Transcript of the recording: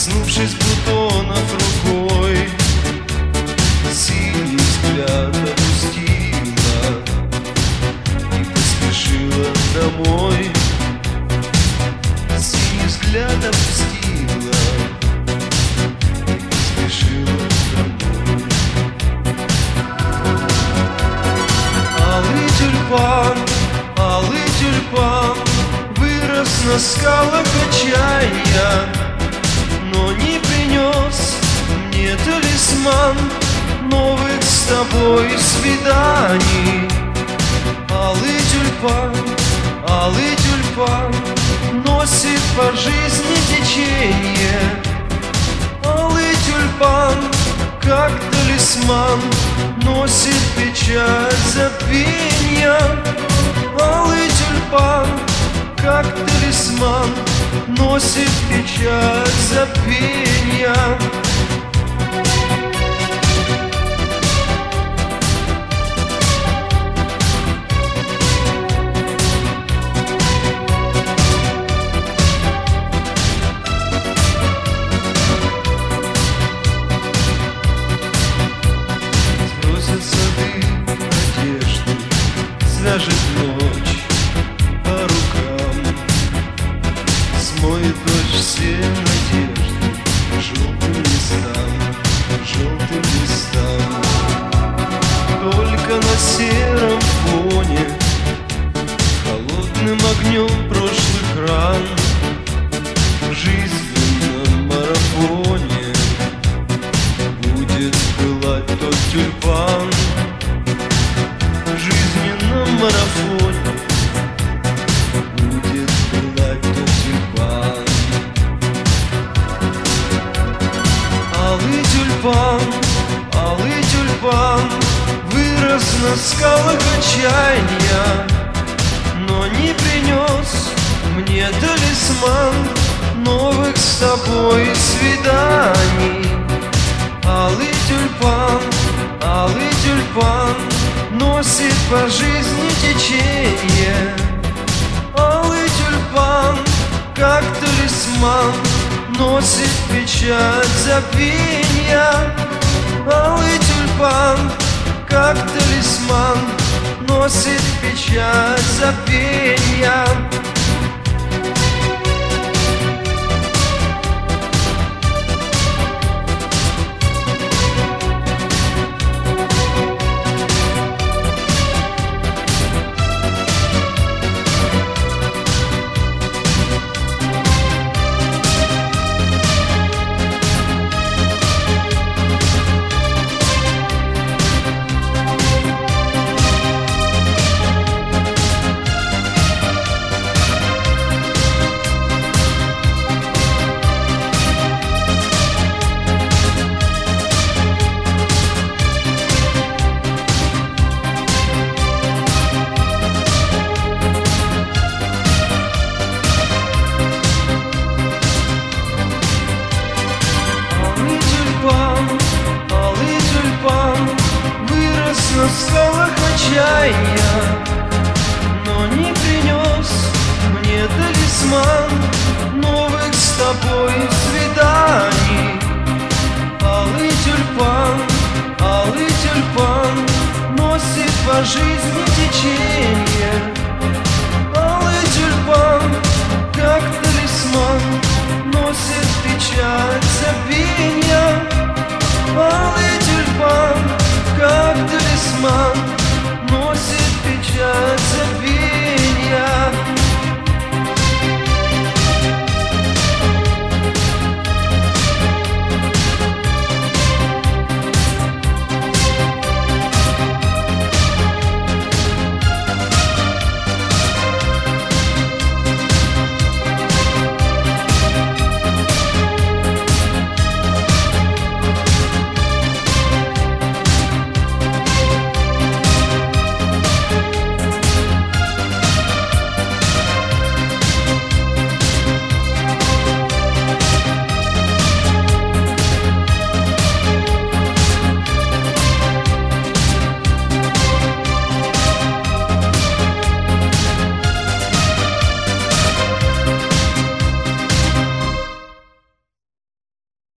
коснувшись бутонов рукой, синий взгляд опустила и поспешила домой. Синий взгляд опустила и поспешила домой. Алый тюльпан вырос на скалах отчаяния, но не принес мне талисман новых с тобой свиданий. Алый тюльпан носит по жизни течение. Алый тюльпан, как талисман, носит печаль забвения. Алый тюльпан, как талисман, носит печаль забвения. Сбросят сады одежду, свяжет ночь по рукам, смоет дождь все надежды желтым листам. Только на сером фоне, холодным огнем прошлых ран, в жизненном марафоне будет пылать тот тюльпан. В жизненном марафоне будет пылать тот тюльпан. Алый тюльпан вырос на скалах отчаяния, но не принес мне талисман новых с тобой свиданий. Алый тюльпан носит по жизни течение. Алый тюльпан, как талисман, носит печаль забвения. Алый тюльпан, как талисман, носит печаль забвения. На скалах отчаяния, но не принес мне талисман новых с тобой свиданий.